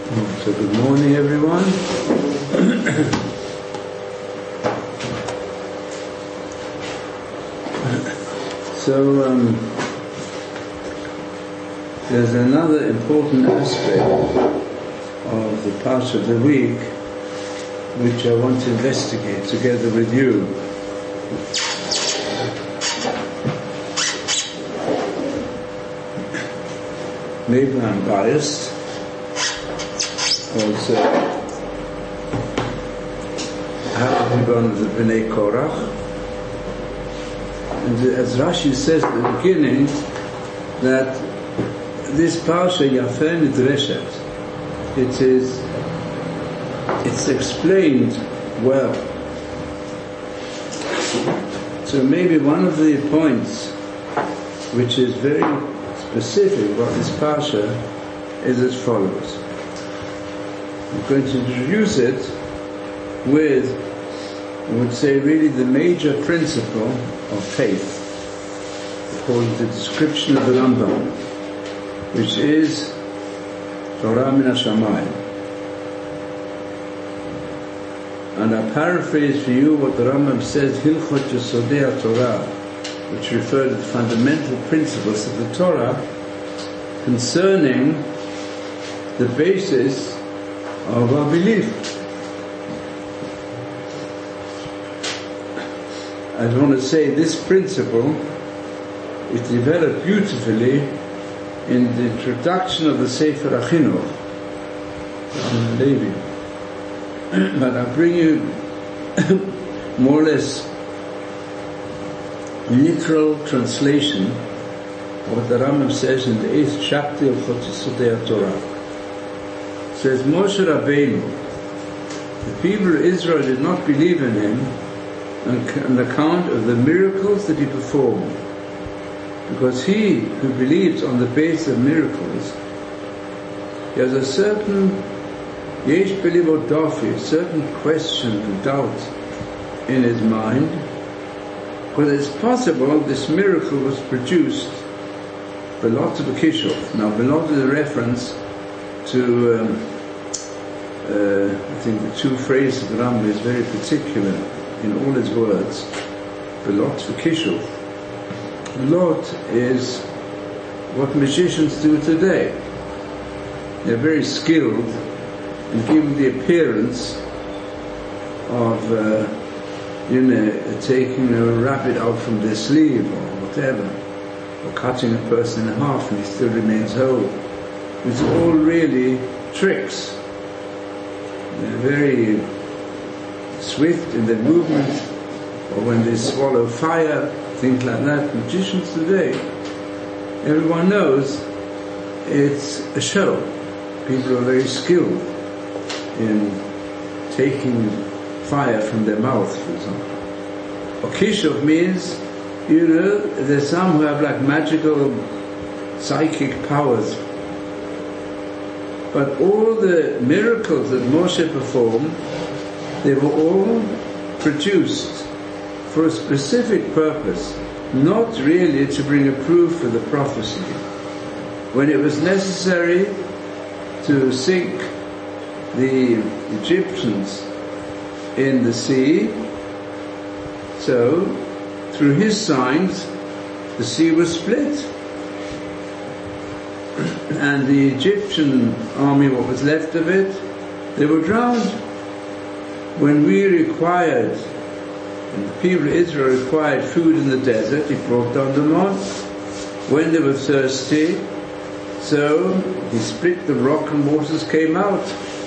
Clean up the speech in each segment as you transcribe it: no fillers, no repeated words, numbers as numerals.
So good morning, everyone. There's another important aspect of the Parsha of the week which I want to investigate together with you. Maybe I'm biased. Also, I happen to be one of the Bnei Korach. And as Rashi says at the beginning, that this Parsha Yafeh Midreshet, it's explained well. So maybe one of the points which is very specific about this Parsha is as follows. I'm going to introduce it with, I would say, really the major principle of faith, according to the description of the Rambam, which is Torah min hashamayim. And I paraphrase for you what the Rambam says, Hilchot Yesodei HaTorah, which refer to the fundamental principles of the Torah concerning the basis of our belief. I want to say this principle is developed beautifully in the introduction of the Sefer HaChinuch, Levi. But I'll bring you more or less literal translation of what the Rambam says in the 8th chapter of Hilchot Yesodei HaTorah. It says, Moshe Rabbeinu, the people of Israel did not believe in him on account of the miracles that he performed, because he who believes on the basis of miracles, he has a certain yesh belivo dafi, a certain question and doubt in his mind, whether it's possible this miracle was produced belot of Kishov. Now belot is a reference to I think the two phrases of the Rambam is very particular in all his words. Belot for Kishov. Belot is what magicians do today. They're very skilled in giving the appearance of taking a rabbit out from their sleeve or whatever, or cutting a person in half and he still remains whole. It's all really tricks. They're very swift in their movement, or when they swallow fire, things like that. Magicians today, everyone knows it's a show. People are very skilled in taking fire from their mouth, for example. Or Kishov means, there's some who have like magical psychic powers. But all the miracles that Moshe performed, they were all produced for a specific purpose, not really to bring a proof for the prophecy. When it was necessary to sink the Egyptians in the sea, so through his signs the sea was split and the Egyptian army, what was left of it, they were drowned. When we required, and the people of Israel required food in the desert, he brought down the mud. When they were thirsty, so he split the rock and waters came out.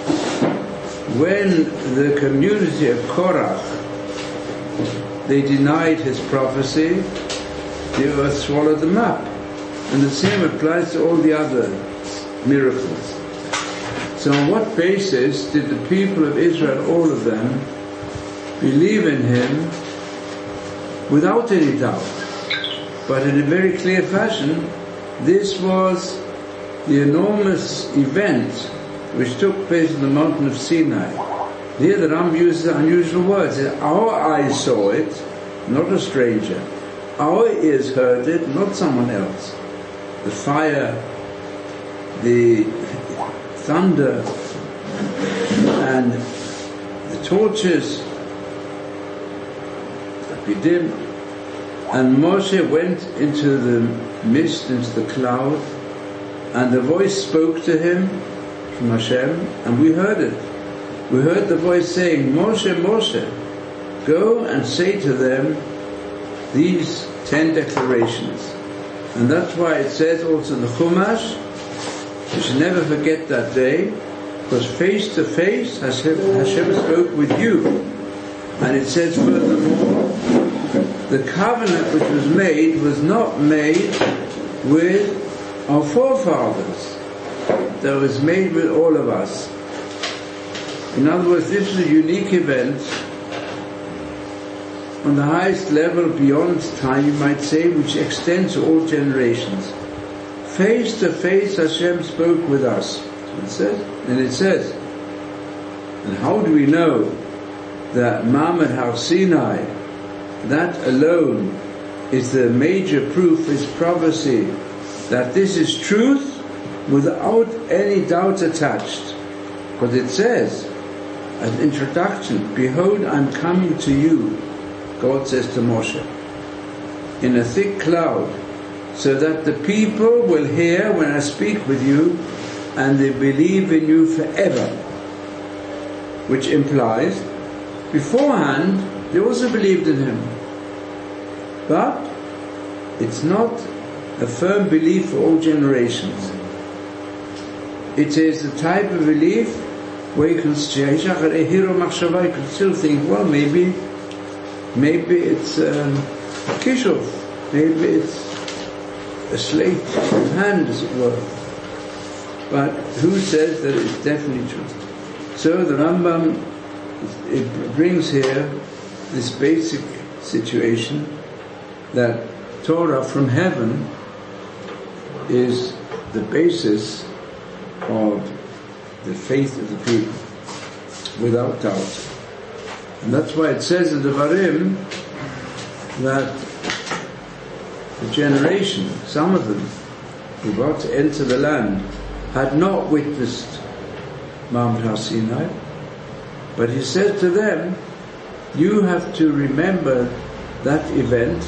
When the community of Korach, they denied his prophecy, the earth swallowed them up. And the same applies to all the other miracles. So on what basis did the people of Israel, all of them, believe in him without any doubt, but in a very clear fashion? This was the enormous event which took place on the mountain of Sinai. Here the Ram uses unusual words. Our eyes saw it, not a stranger. Our ears heard it, not someone else. The fire, the thunder, And the torches dim, and Moshe went into the mist, into the cloud, and the voice spoke to him from Hashem, and we heard it. We heard the voice saying, Moshe, Moshe, go and say to them these 10 declarations. And that's why it says also in the Chumash, you should never forget that day, because face to face Hashem spoke with you. And it says furthermore, the covenant which was made was not made with our forefathers. That was made with all of us. In other words, this is a unique event on the highest level beyond time, you might say, which extends to all generations. Face to face Hashem spoke with us. It says, and it says, and how do we know that Ma'amad Har Sinai, that alone is the major proof, is prophecy, that this is truth without any doubt attached? Because it says, as introduction, behold, I'm coming to you, God says to Moshe, in a thick cloud, so that the people will hear when I speak with you, and they believe in you forever. Which implies, beforehand, they also believed in him. But it's not a firm belief for all generations. It is a type of belief where you can still think, well, maybe it's kishuf, maybe it's a slate in hand, as it were. But who says that it's definitely true? So the Rambam, it brings here this basic situation that Torah from heaven is the basis of the faith of the people, without doubt. And that's why it says in the Devarim that the generation, some of them, who were about to enter the land, had not witnessed Ma'amad Har Sinai, but he said to them, you have to remember that event.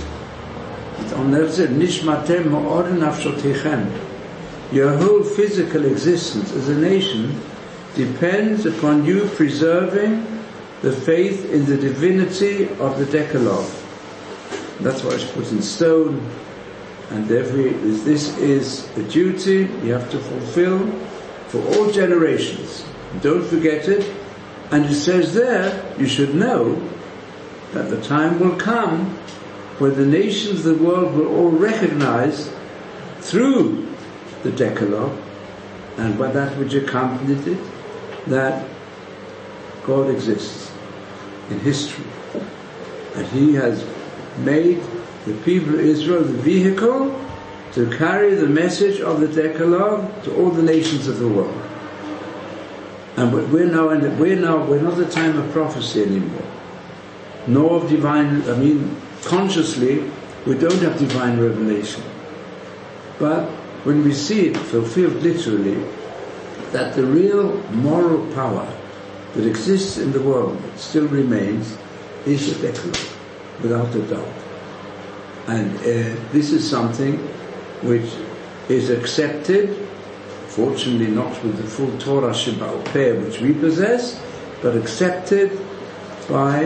Your whole physical existence as a nation depends upon you preserving the faith in the divinity of the Decalogue. That's why it's put in stone, and therefore this is a duty you have to fulfill for all generations. Don't forget it. And it says there, you should know that the time will come where the nations of the world will all recognize through the Decalogue and by that which accompanied it, that God exists in history. And He has made the people of Israel the vehicle to carry the message of the Decalogue to all the nations of the world. And we're not at the time of prophecy anymore, nor of consciously, we don't have divine revelation. But when we see it fulfilled literally, that the real moral power that exists in the world, that still remains, is the Decalogue, without a doubt. And this is something which is accepted, fortunately not with the full Torah Sheba'al Peh which we possess, but accepted by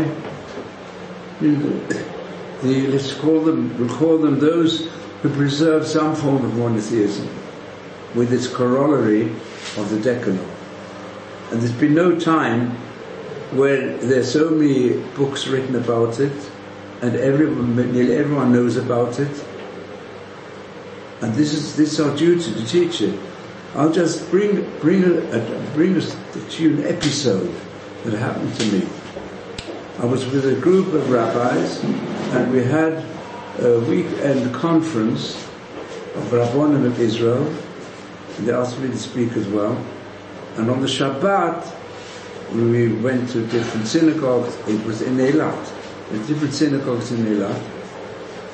we'll call them those who preserve some form of monotheism, with its corollary of the Decalogue. And there's been no time where there's so many books written about it, and nearly everyone knows about it. And this is our duty to teach it. I'll just bring us to you an episode that happened to me. I was with a group of rabbis, and we had a weekend conference of Rabbonim of Israel, and they asked me to speak as well. And on the Shabbat, we went to different synagogues. It was in Eilat. There's different synagogues in Eilat.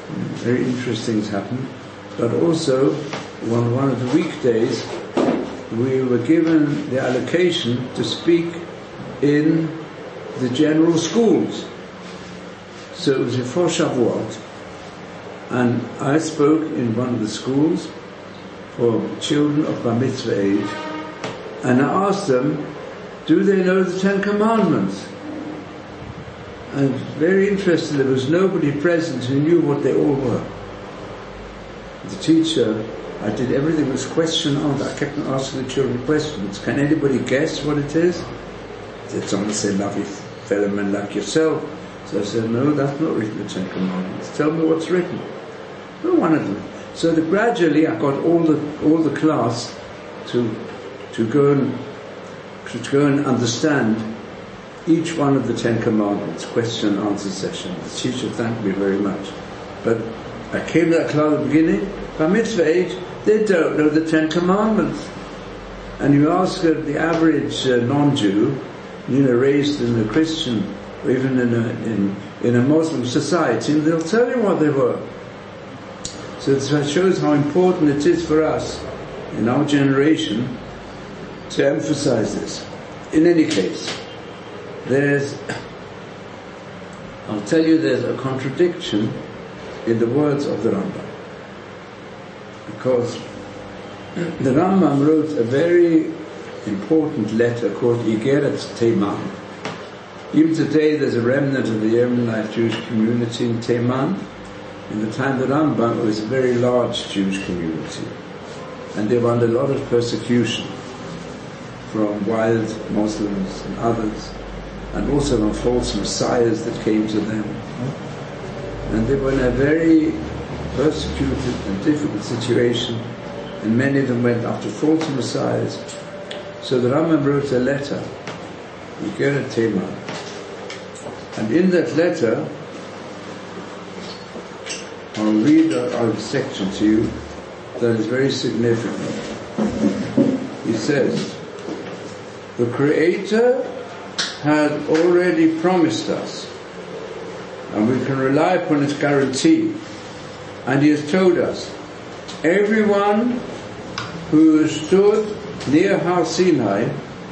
Very interesting things happened. But also, one of the weekdays, we were given the allocation to speak in the general schools. So it was before Shavuot, and I spoke in one of the schools for children of Bar Mitzvah age, and I asked them, do they know the Ten Commandments? And very interesting, there was nobody present who knew what they all were. The teacher, I did everything was question answer. I kept on asking the children questions. Can anybody guess what it is? Did someone say, love your fellow man like yourself? So I said, no, that's not written in the Ten Commandments. Tell me what's written. No, one of them. So gradually I got all the class to go and understand each one of the Ten Commandments, question and answer session. The teacher thanked me very much. But I came to that class at the beginning, by mitzvah age, they don't know the Ten Commandments. And you ask the average non-Jew, raised in a Christian, or even in a Muslim society, and they'll tell you what they were. So it shows how important it is for us, in our generation, to emphasize this. In any case, there's a contradiction in the words of the Rambam. Because the Rambam wrote a very important letter called Igeret Teiman. Even today there's a remnant of the Yemenite Jewish community in Teiman. In the time of the Rambam it was a very large Jewish community. And they were under a lot of persecution from wild Muslims and others, and also from false messiahs that came to them. And they were in a very persecuted and difficult situation, and many of them went after false messiahs. So the Rambam wrote a letter, Igeret Teiman. And in that letter, I'll read a section to you that is very significant. He says, the Creator had already promised us, and we can rely upon His guarantee. And He has told us, everyone who stood near Har Sinai,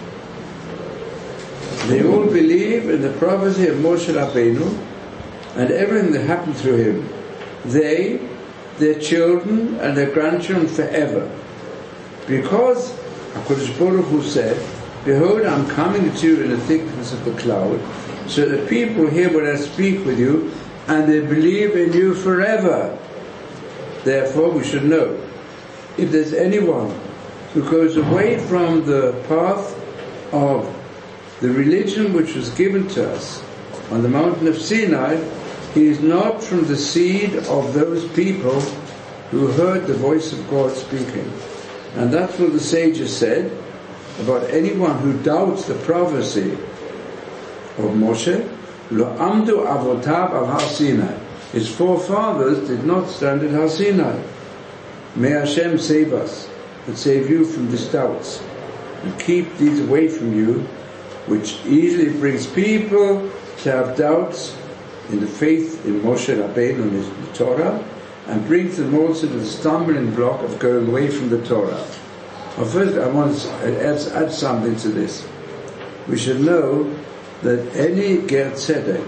they all believe in the prophecy of Moshe Rabbeinu and everything that happened through him. They, their children and their grandchildren forever. Because HaKadosh Baruch Hu said, behold, I'm coming to you in the thickness of the cloud, so that people hear when I speak with you, and they believe in you forever. Therefore, we should know, if there's anyone who goes away from the path of the religion which was given to us on the mountain of Sinai, he is not from the seed of those people who heard the voice of God speaking. And that's what the sages said about anyone who doubts the prophecy of Moshe. Lo amdu avotav al Har Sinai. His forefathers did not stand at Har Sinai. May Hashem save us and save you from these doubts, and keep these away from you, which easily brings people to have doubts in the faith in Moshe Rabbeinu and the Torah, and brings them also to the stumbling block of going away from the Torah. Well, first I want to add something to this. We should know that any Ger Tzedek,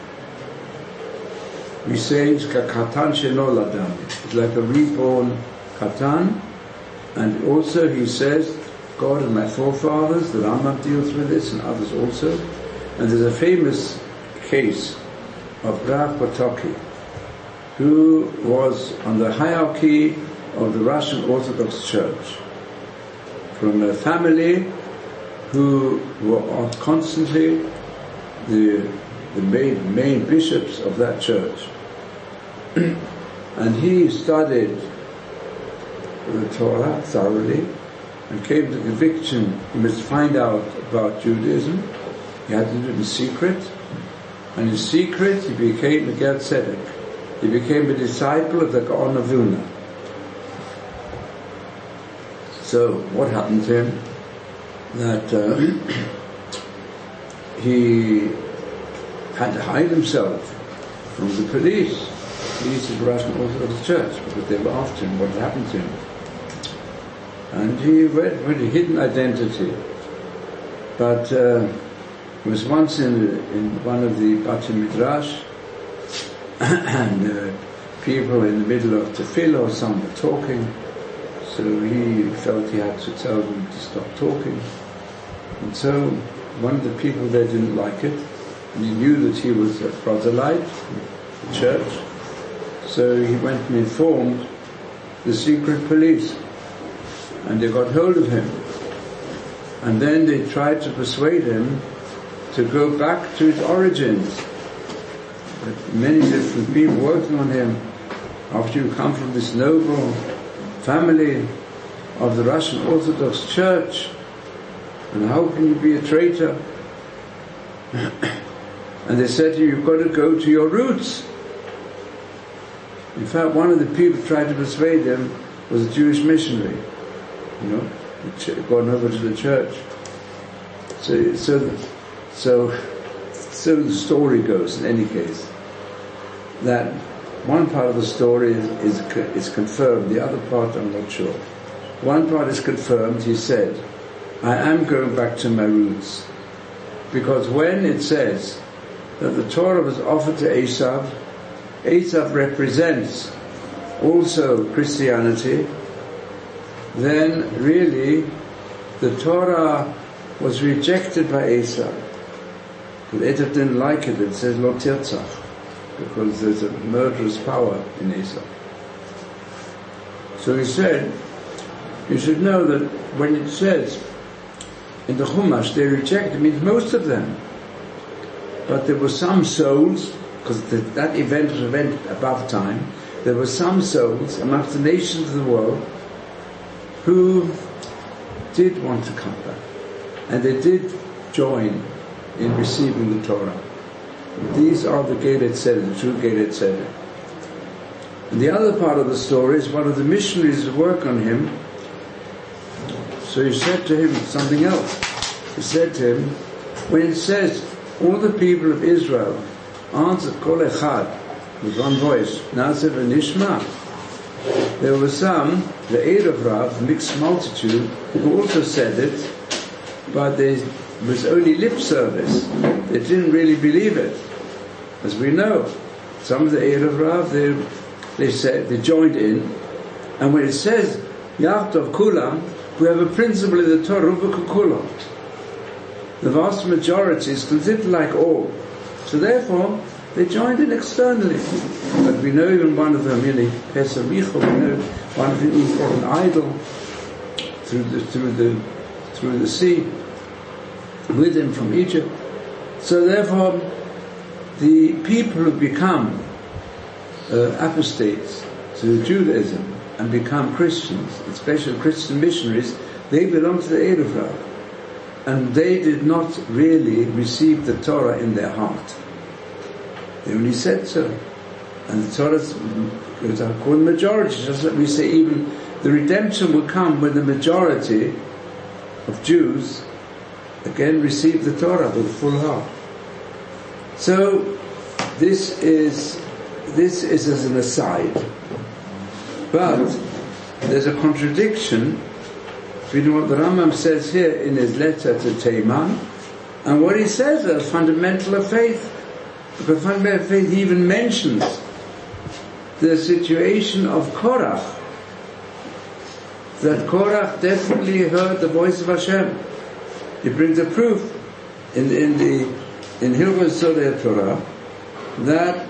we say it's katan shenolad adam. It's like a reborn katan, and also he says, God and my forefathers, the Rambam deals with this, and others also. And there's a famous case of Rav Potocki, who was on the hierarchy of the Russian Orthodox Church, from a family who were constantly the main bishops of that church. And he studied the Torah thoroughly and came to the conviction he must find out about Judaism. He had to do it in secret, and in secret he became a Ger Tzedek. He became a disciple of the Gaon of Vilna. So what happened to him? That he had to hide himself from the police of the Russian Orthodox Church, because they were after him. What had happened to him? And he went with a hidden identity. But he was once in one of the Bati Midrash, and people in the middle of tefillah or some were talking, so he felt he had to tell them to stop talking. And so one of the people there didn't like it, and he knew that he was a proselyte in the church, so he went and informed the secret police, and they got hold of him. And then they tried to persuade him to go back to his origins. But many different people working on him. After you come from this noble family of the Russian Orthodox Church, and how can you be a traitor? And they said to you, you've got to go to your roots. In fact, one of the people tried to persuade him was a Jewish missionary, gone over to the church. So the story goes, in any case, that one part of the story is confirmed, the other part I'm not sure. One part is confirmed, he said, I am going back to my roots. Because when it says that the Torah was offered to Esav, Esav represents also Christianity, then really the Torah was rejected by Esav. But Esav didn't like it. It says Lo Tirtzach, because there's a murderous power in Esav. So he said, you should know that when it says in the Chumash they reject, it means most of them. But there were some souls, because that event was an event above time, there were some souls amongst the nations of the world who did want to come back. And they did join in receiving the Torah. These are the Gelet Seder, the true Gelet Seder. And the other part of the story is one of the missionaries who work on him. So he said to him something else. He said to him, when it says, all the people of Israel answered Kol Echad with one voice, Naaseh v'Nishma. There were some, the Erev Rav, mixed multitude, who also said it, but there was only lip service. They didn't really believe it. As we know, some of the Erev Rav, they said, they joined in, and when it says Yachtov Kulam, we have a principle in the Torah, Rubik Kulam. The vast majority is considered like all. So therefore, they joined in externally. But we know even one of them, Pesach Micho, we know one of them who brought an idol through the sea with him from Egypt. So therefore, the people who become apostates to Judaism and become Christians, especially Christian missionaries, they belong to the Erev Rav. And they did not really receive the Torah in their heart. They only said so. And the Torah is called majority, just like we say even the redemption will come when the majority of Jews again receive the Torah with a full heart. So this is as an aside. But there's a contradiction between what the Rambam says here in his letter to Teiman and what he says as fundamental of faith. Because fundamental of faith, he even mentions the situation of Korach, that Korach definitely heard the voice of Hashem. He brings a proof in Hilchos Sodei Torah that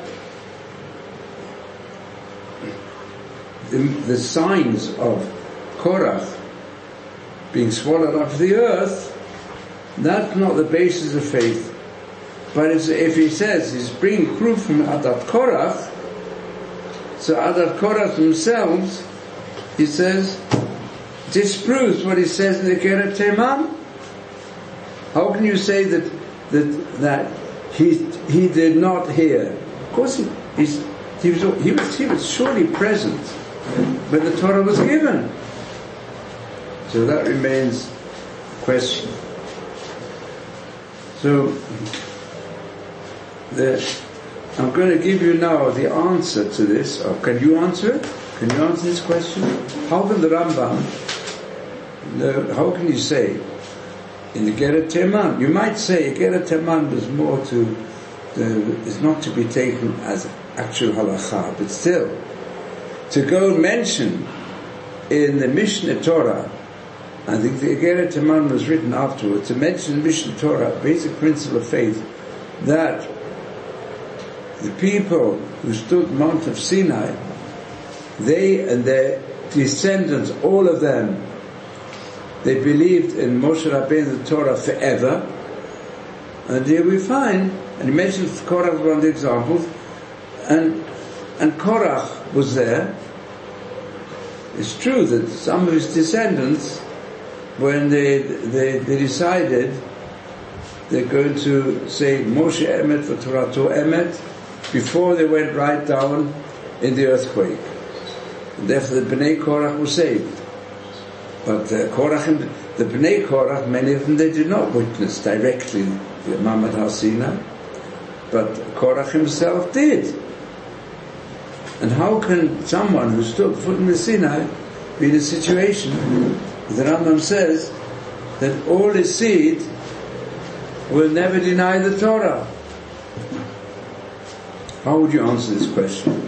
the signs of Korach being swallowed up to the earth, that's not the basis of faith. But if he says he's bringing proof from Adat Korach, so Adat Korach themselves, he says, disproves what he says in the Gelet Teiman. How can you say that he did not hear? Of course he was surely present when the Torah was given. So that remains a question. So I'm going to give you now the answer to this. Or can you answer it? Can you answer this question? How can the Rambam how can you say in the Geret Teman? You might say Geret Teman was more is not to be taken as actual halacha, but still, to go mention in the Mishneh Torah, I think the Geret Teman was written afterwards, to mention in Mishneh Torah, basic principle of faith, that the people who stood Mount of Sinai, they and their descendants, all of them, they believed in Moshe Rabbeinu the Torah forever. And here we find, and he mentions Korach as one of the examples, and Korach was there. It's true that some of his descendants, when they decided they're going to say Moshe Emet v'Torato Emet, before they went right down in the earthquake. And therefore the Bnei Korach were saved. But Korach and the Bnei Korach, many of them, they did not witness directly the Mamad Har-Sinai, but Korach himself did. And how can someone who stood foot in the Sinai be in a situation, the Rambam says, that all his seed will never deny the Torah? How would you answer this question?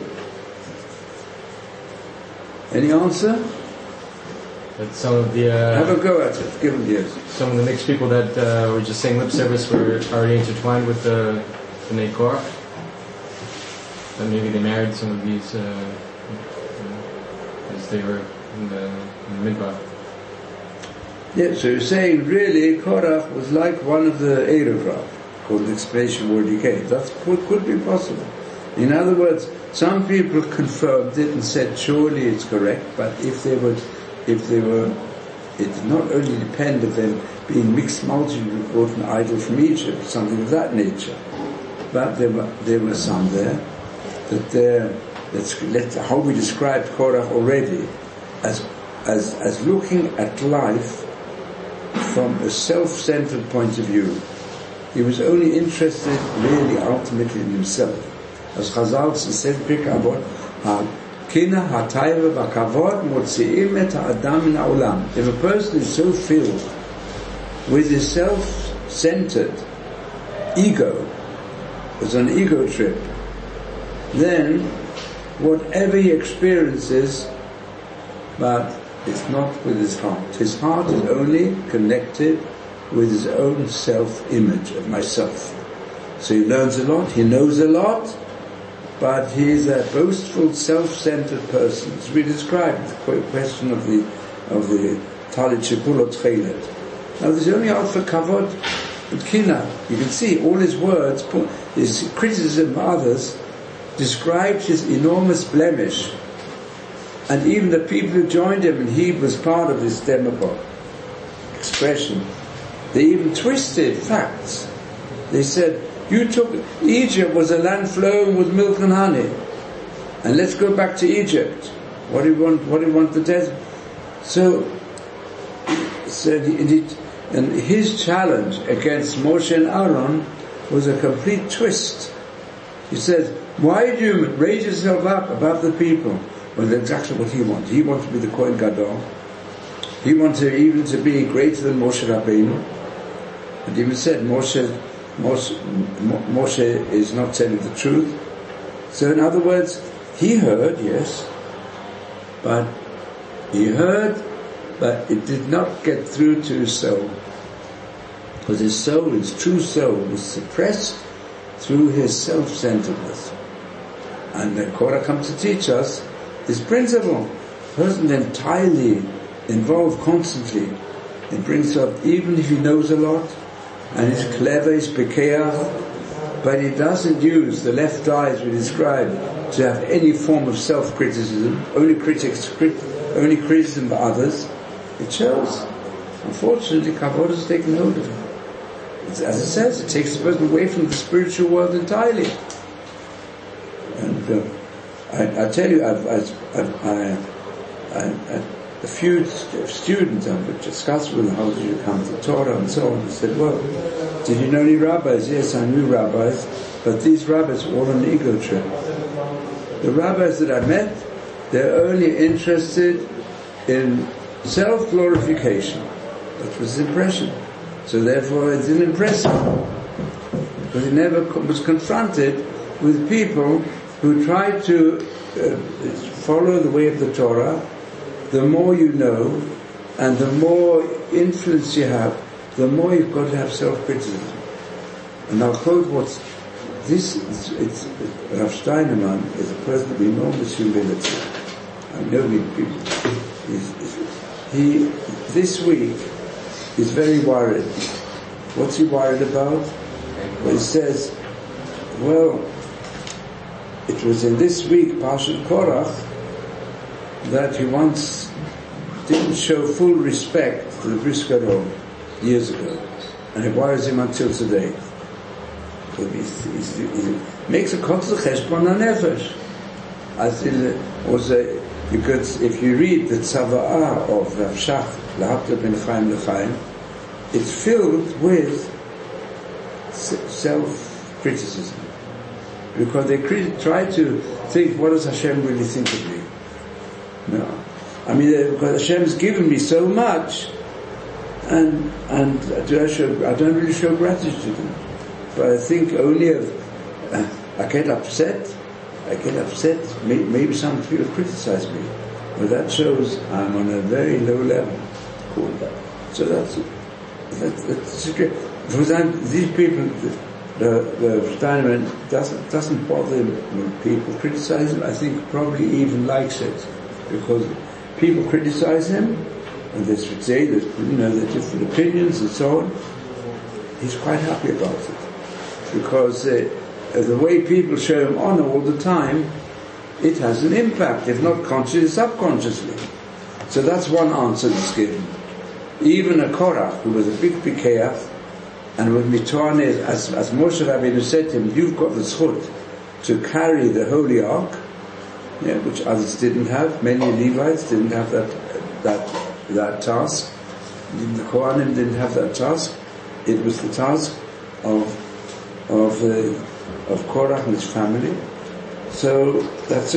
Any answer? That some of the have a go at it. Give them years. Some of the mixed people that were just saying lip service were already intertwined with the Bnei Korach. That maybe they married some of these as they were in the Midbar. Yeah, so you're saying really Korach was like one of the Erev Rav, called the explanation word he gave. That's what could be possible. In other words, some people confirmed it and said surely it's correct, but if they were, it did not only depend on them being mixed multitude who brought an idol from Egypt, something of that nature, but there were some there that how we described Korach already as looking at life from a self-centered point of view. He was only interested really ultimately in himself. As Chazal said, if a person is so filled with his self-centered ego, it's an ego trip, then whatever he experiences, but it's not with his heart. His heart is only connected with his own self-image of myself. So he learns a lot, he knows a lot, but he is a boastful, self-centered person. As we described, the question of the Talit Shepulot Chelet. Now there's only out for Kavod and Kina. You can see all his words, his criticism of others, described his enormous blemish. And even the people who joined him, and he was part of this demagogue expression, they even twisted facts. They said, Egypt was a land flowing with milk and honey, and let's go back to Egypt. What do you want the desert? So and his challenge against Moshe and Aaron was a complete twist. He said, why do you raise yourself up above the people? Well, that's exactly what he wanted. He wanted to be the Kohen Gadol. He wanted even to be greater than Moshe Rabbeinu. And even said, Moshe is not telling the truth. So in other words, he heard, yes, but it did not get through to his soul. Because his soul, his true soul, was suppressed through his self-centeredness. And the Korah comes to teach us this principle. A person entirely involved constantly, it brings up, even if he knows a lot, and he's clever, he's pekeach, but he doesn't use the left eye, as we described, to have any form of self-criticism, only criticism of others. It shows. Unfortunately, Kavod has taken hold of him. As it says, it takes the person away from the spiritual world entirely. And I tell you, a few students I've discussed with them, how did you come to Torah and so on. I said, well, did you know any rabbis? Yes, I knew rabbis, but these rabbis were all on an ego trip. The rabbis that I met, they're only interested in self-glorification. That was his impression. So therefore it didn't impress him. Because he never was confronted with people who tried to follow the way of the Torah. The more you know, and the more influence you have, the more you've got to have self-criticism. And I'll quote what's this. It's Rav Steinemann is a person of enormous humility. I know people. He this week is very worried. What's he worried about? Well, he says, well, it was in this week, Parshat Korach, that he once didn't show full respect to the Brisker Ron years ago, and it worries him until today. He makes a kotzel cheshbon hanefesh. As because if you read the Tzava'ah of Rav Shach Lahabta ben Chaim L'Chaim, it's filled with self-criticism, because they try to think, what does Hashem really think of me? No, I mean, because Hashem's given me so much, and I don't really show gratitude to them. But I think only I get upset. Maybe some people criticize me, but that shows I'm on a very low level. So that's secret. For example, these people, the Steinman doesn't bother him when people criticize him. I think probably even likes it, because people criticize him, and they say that the different opinions and so on. He's quite happy about it, because the way people show him honor all the time, it has an impact, if not consciously, subconsciously. So that's one answer that's given. Even a Korach, who was a big Pikeach, and with Mitoaneh, as Moshe Rabbeinu said to him, you've got the zchut to carry the Holy Ark, which others didn't have. Many Levites didn't have that task. The Kohanim didn't have that task. It was the task of Korach and his family. So that's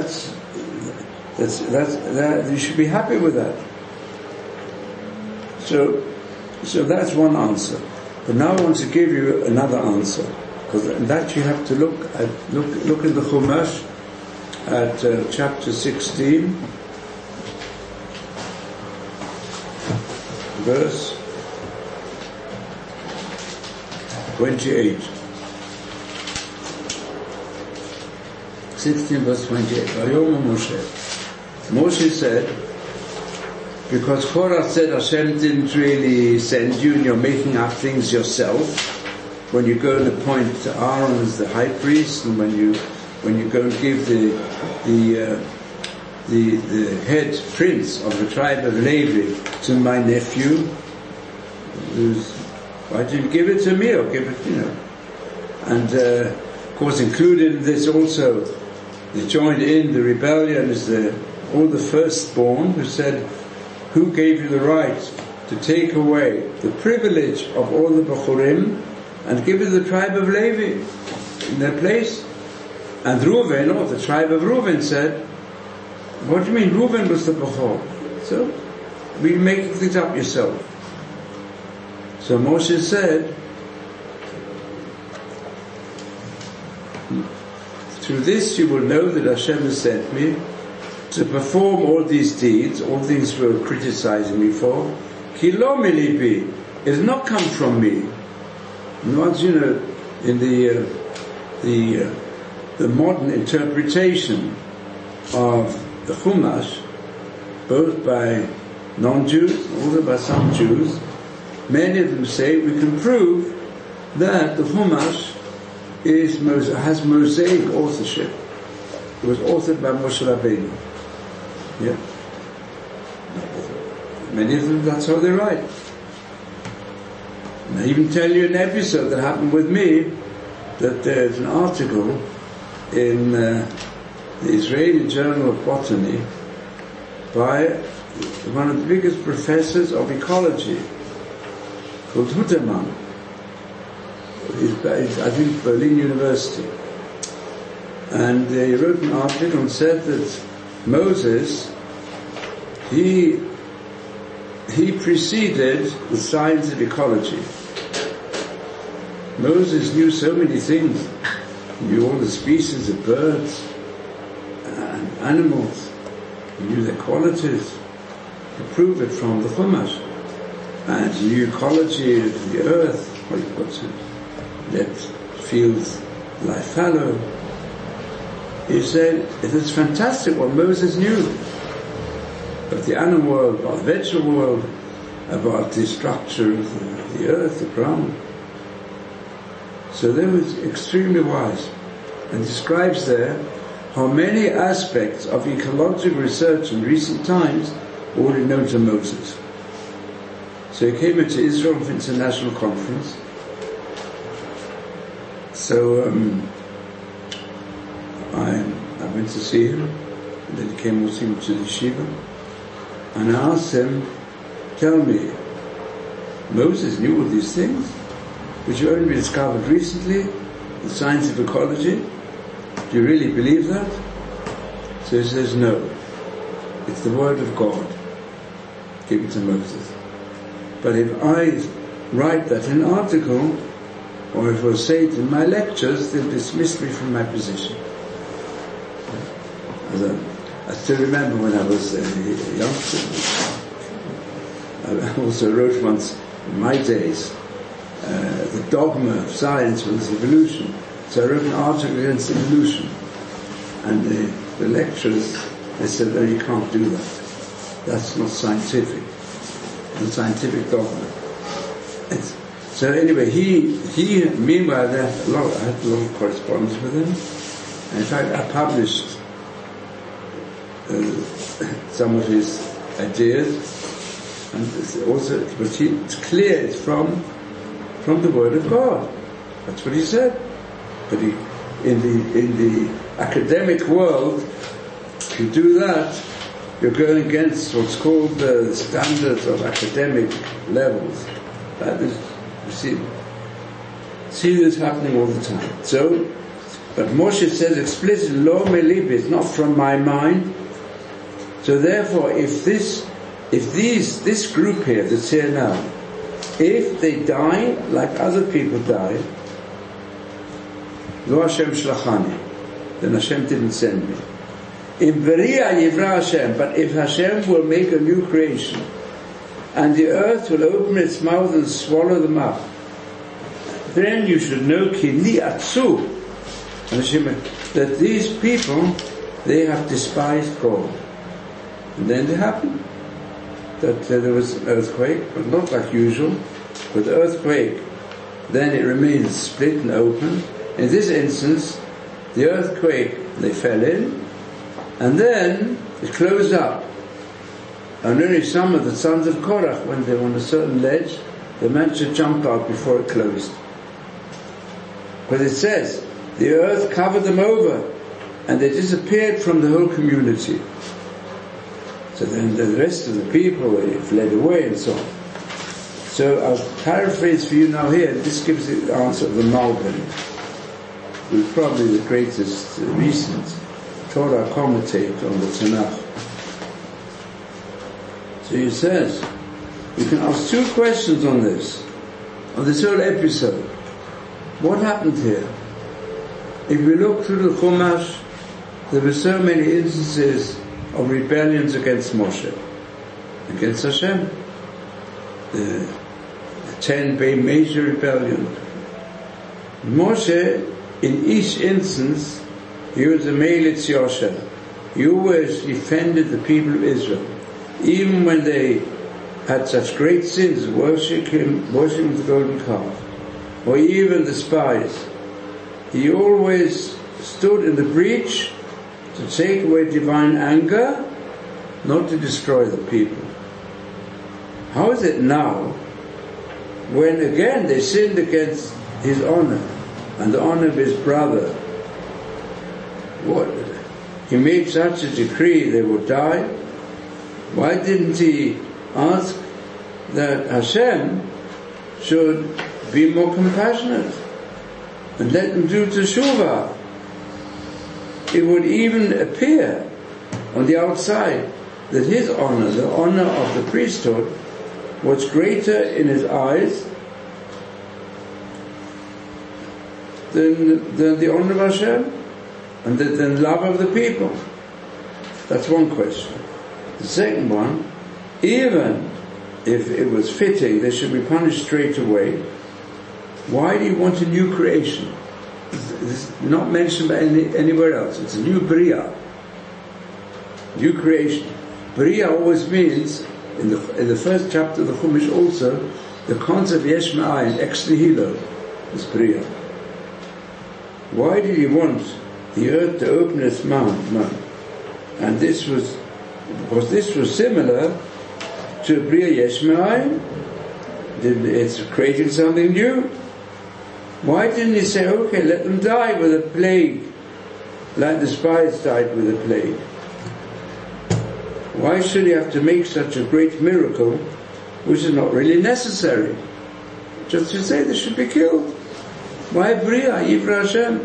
you should be happy with that. So that's one answer. But now I want to give you another answer, because that you have to look in the Chumash at chapter 16, verse 28. 16 verse 28. Moshe said, because Korah said Hashem didn't really send you and you're making up things yourself, when you go and appoint Aaron as the high priest, and when you go and give the head prince of the tribe of Levi to my nephew, why did you give it to me, or give it, And of course included in this also, they joined in the rebellion is all the firstborn, who said, who gave you the right to take away the privilege of all the Bechurim and give it to the tribe of Levi in their place? And Reuven, or the tribe of Reuven, said, what do you mean Reuven was the Bechor? So, we're making things up yourself. So Moshe said, through this you will know that Hashem has sent me to perform all these deeds, all things you were criticizing me for. Ki lo milibi, it has not come from me. And once in the modern interpretation of the Chumash, both by non-Jews, also by some Jews, many of them say we can prove that the Chumash has Mosaic authorship. It was authored by Moshe Rabbeinu. Yeah. Many of them, that's how they write. And I even tell you an episode that happened with me, that there's an article in the Israeli Journal of Botany by one of the biggest professors of ecology, called Huterman. He's based, I think, Berlin University. And he wrote an article and said that Moses, he he preceded the science of ecology. Moses knew so many things. He knew all the species of birds and animals. He knew their qualities. He proved it from the Chumash. And he knew ecology of the earth, what to let fields lie fallow. He said, it is fantastic what Moses knew of the animal world, about the vegetable world, about the structure of the earth, the ground. So they were extremely wise, and describes there how many aspects of ecological research in recent times were already known to Moses. So he came into Israel for international conference. So I went to see him, and then he came also to the yeshiva, and I asked him, tell me, Moses knew all these things, which have only been discovered recently, the science of ecology. Do you really believe that? So he says, no. It's the word of God given to Moses. But if I write that in an article, or if I say it in my lectures, they'll dismiss me from my position. I still remember when I was a youngster, I also wrote once, in my days, the dogma of science was evolution. So I wrote an article against evolution. And the lecturers, they said, no, you can't do that. That's not scientific. It's a scientific dogma. So anyway, he meanwhile, I had a lot of correspondence with him. And in fact, I published some of his ideas. And also, it's clear it's from the Word of God. That's what he said. But in the academic world, if you do that, you're going against what's called the standards of academic levels. That is, you see this happening all the time. So, but Moshe says explicitly, Lo melibi, it's not from my mind. So therefore, if this group here that's here now, if they die like other people die, Lo Hashem shlachani, then Hashem didn't send me. In Beria Yivra Hashem, but if Hashem will make a new creation, and the earth will open its mouth and swallow them up, then you should know Kili Atsu, that these people, they have despised God. And then it happened that there was an earthquake, but not like usual, but the earthquake, then it remains split and open. In this instance, the earthquake, they fell in, and then it closed up. And only some of the sons of Korach, when they were on a certain ledge, they managed to jump out before it closed. But it says, the earth covered them over, and they disappeared from the whole community. So then the rest of the people, they fled away and so on. So I'll paraphrase for you now here. This gives the answer of the Malbim, who's probably the greatest recent Torah commentator on the Tanakh. So he says, you can ask two questions on this whole episode. What happened here? If we look through the Chumash, there were so many instances of rebellions against Moshe, against Hashem. The 10 major rebellion. Moshe, in each instance, he was a Melitz Yosha. He always defended the people of Israel. Even when they had such great sins, worshipping the golden calf, or even the spies, he always stood in the breach to take away divine anger, not to destroy the people. How is it now, when again they sinned against his honor and the honor of his brother? What? He made such a decree they would die. Why didn't he ask that Hashem should be more compassionate and let them do teshuvah? It would even appear on the outside that his honor, the honor of the priesthood, what's greater in his eyes than the honor of Hashem and than love of the people? That's one question. The second one, even if it was fitting they should be punished straight away, why do you want a new creation? It's not mentioned anywhere else. It's a new Bria, new creation. Bria always means, in the first chapter of the Chumash also, the concept Yesh Ma'ayin, ex nihilo, is Bria. Why did he want the earth to open its mouth? And this was, because this was similar to Bria Yesh Ma'ayin. It's creating something new. Why didn't he say, okay, let them die with a plague, like the spies died with a plague? Why should he have to make such a great miracle, which is not really necessary? Just to say they should be killed. Why Bria, Yivra Hashem?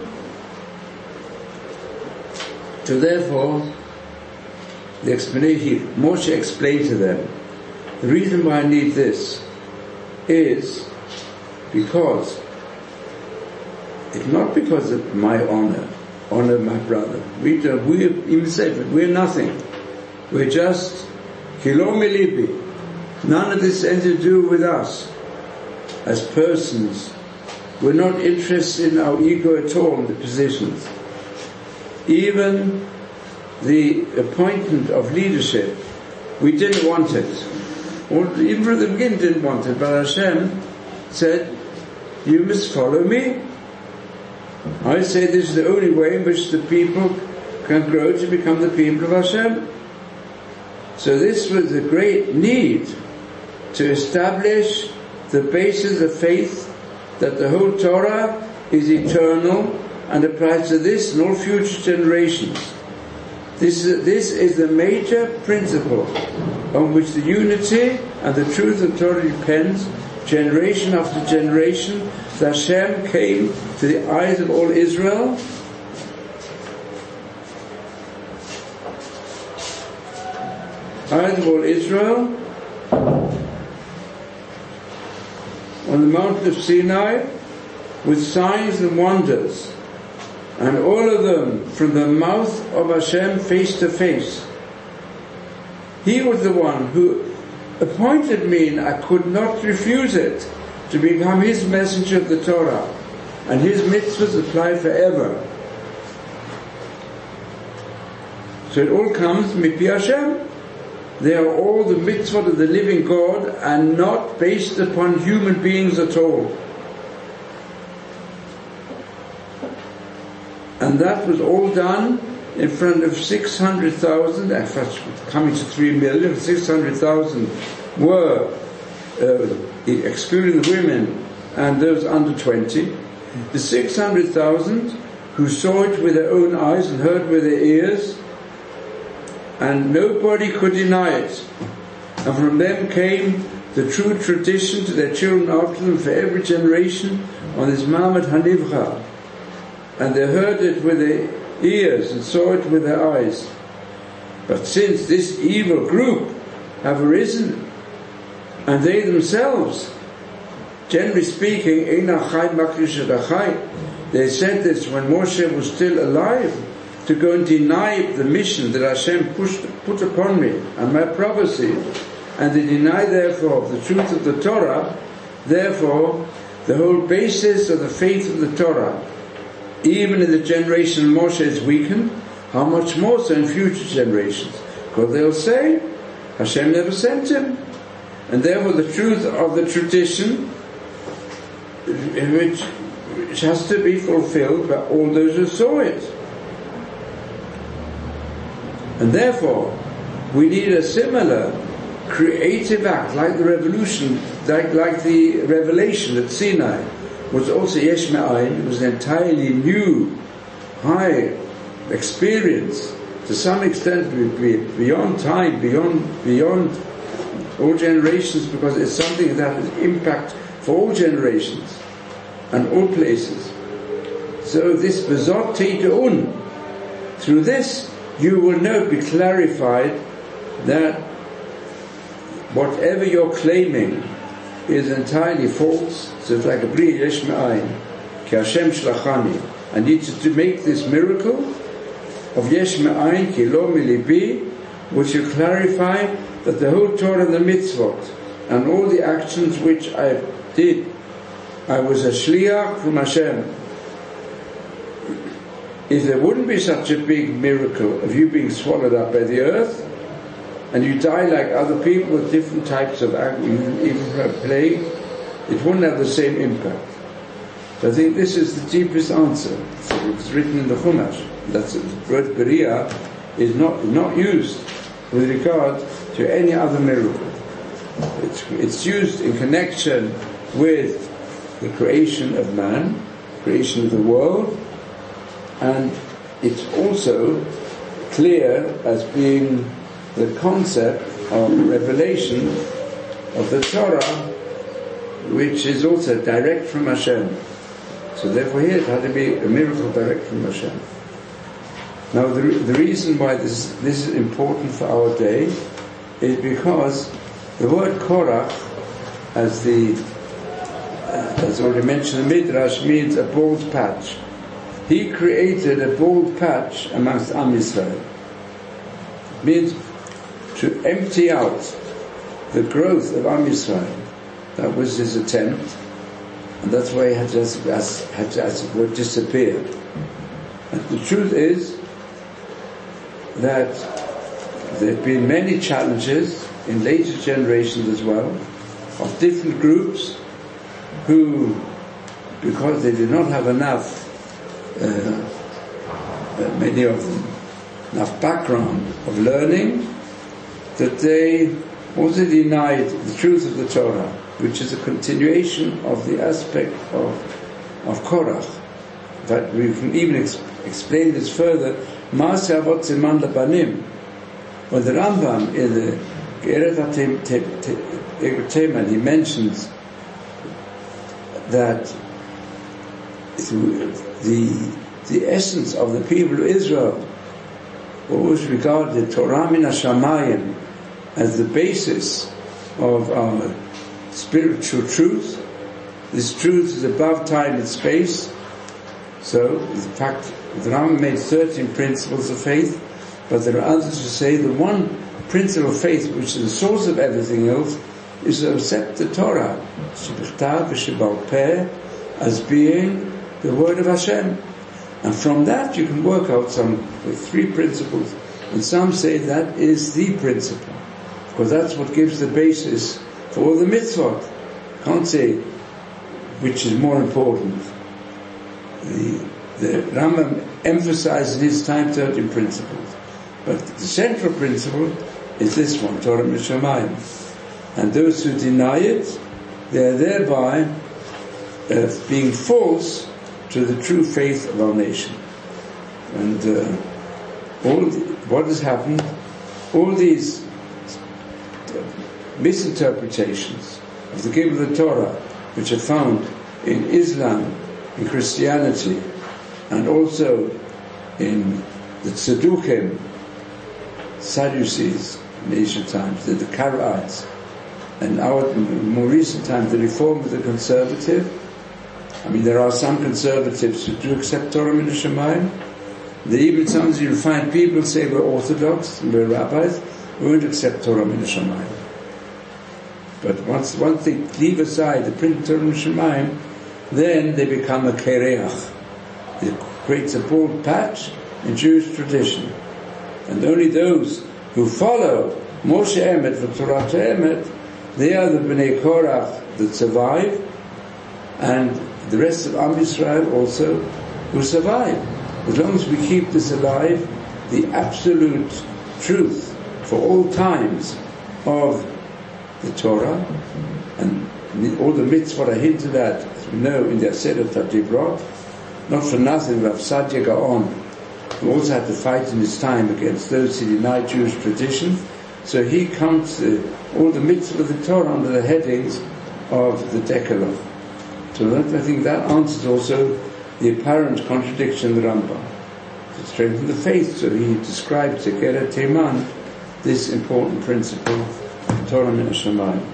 So therefore, the explanation, Moshe explained to them, the reason why I need this is because, it's not because of my honor of my brother. We're nothing. We're just kilomilipi. None of this has to do with us as persons. We're not interested in our ego at all in the positions. Even the appointment of leadership, we didn't want it. Or even from the beginning didn't want it, but Hashem said, you must follow me. I say this is the only way in which the people can grow to become the people of Hashem. So this was a great need to establish the basis of faith that the whole Torah is eternal and applies to this and all future generations. This is the major principle on which the unity and the truth of Torah depends, generation after generation. That Hashem came to the eyes of all Israel on the mountain of Sinai with signs and wonders, and all of them from the mouth of Hashem face to face. He was the one who appointed me, and I could not refuse it, to become his messenger of the Torah, and his mitzvahs apply forever. So it all comes mipi Hashem. They are all the mitzvot of the living God and not based upon human beings at all. And that was all done in front of 600,000, in fact coming to 3 million, 600,000 were, excluding the women and those under 20, the 600,000 who saw it with their own eyes and heard with their ears, and nobody could deny it. And from them came the true tradition to their children after them for every generation on this Ma'amad Hanivcha. And they heard it with their ears and saw it with their eyes. But since this evil group have arisen, and they themselves, generally speaking, they said this when Moshe was still alive, to go and deny the mission that Hashem put upon me and my prophecy, and they deny therefore the truth of the Torah. Therefore the whole basis of the faith of the Torah, even in the generation of Moshe, is weakened. How much more so in future generations? Because they'll say Hashem never sent him, and therefore the truth of the tradition, which has to be fulfilled by all those who saw it. And therefore, we need a similar creative act, like the revolution, like the revelation at Sinai was also Yesh Ma'ayin. It was an entirely new, high experience, to some extent beyond time, beyond all generations, because it's something that has impact for all generations and all places. So this Bezot Teiteun, through this you will know, be clarified, that whatever you're claiming is entirely false. So it's like a Bri Yesh Me'ayin, Ki Hashem Shlachani. I need to make this miracle of Yesh Me'ayin, Ki Lo Milibi, which will clarify that the whole Torah and the mitzvot and all the actions which I did, I was a shliach from Hashem. If there wouldn't be such a big miracle of you being swallowed up by the earth, and you die like other people with different types of even from a plague, it wouldn't have the same impact. So I think this is the deepest answer. So it's written in the Chumash. That's the word Beriah is not used with regard to any other miracle. It's used in connection with the creation of man, creation of the world, and it's also clear as being the concept of revelation of the Torah, which is also direct from Hashem. So therefore here it had to be a miracle direct from Hashem. Now the reason why this is important for our day is because the word Korach, as already mentioned, the Midrash means a bald patch. He created a bald patch amongst Am Yisrael. It means to empty out the growth of Am Yisrael. That was his attempt, and that's why he had to, as it were, disappeared. And the truth is that there have been many challenges in later generations as well, of different groups who, because they did not have enough, many of them, enough background of learning, that they also denied the truth of the Torah, which is a continuation of the aspect of Korach. In fact, we can even explain this further. Maaseh Avot Siman Labanim. When the Rambam in the Ge'eret HaTeiman, he mentions that the essence of the people of Israel, what was regarded Torah min Hashamayim as the basis of our spiritual truth. This truth is above time and space. So, in fact, the Rambam made 13 principles of faith, but there are others who say the one principle of faith, which is the source of everything else, is to accept the Torah, Shebechtav v'Sheba'al Peh, as being the word of Hashem. And from that you can work out with 3 principles. And some say that is the principle, because that's what gives the basis for all the mitzvot. Can't say which is more important. The Rambam emphasized in his time 13 principles, but the central principle is this one, Torah Mishamayim. And those who deny it, they are thereby being false to the true faith of our nation. And what has happened, all these misinterpretations of the gift of the Torah, which are found in Islam, in Christianity, and also in the Tzaddukim, Sadducees in ancient times, the Karaites, and our more recent times, the Reform of the Conservative. I mean, there are some conservatives who do accept Torah min Hashamayim. Even sometimes you'll find people say we're Orthodox, and we're rabbis, we won't accept Torah min Hashamayim. But once they leave aside the print Torah min Hashamayim, then they become a kereach. It creates a bald patch in Jewish tradition. And only those who follow Moshe Emet for Torah Emet, they are the Bnei Korach that survive, and the rest of Am Yisrael also will survive. As long as we keep this alive, the absolute truth for all times of the Torah, and all the mitzvot are hinted at, as we know, in the Aseret HaDivrot. Not for nothing, Rav Sadia Gaon, who also had to fight in his time against those who denied Jewish tradition, so he counts all the mitzvot of the Torah under the headings of the Decalogue. So I think that answers also the apparent contradiction in the Rambam. To strengthen the faith, so he describes in Ge'eret HaTeiman this important principle. Torah min Hashemayim.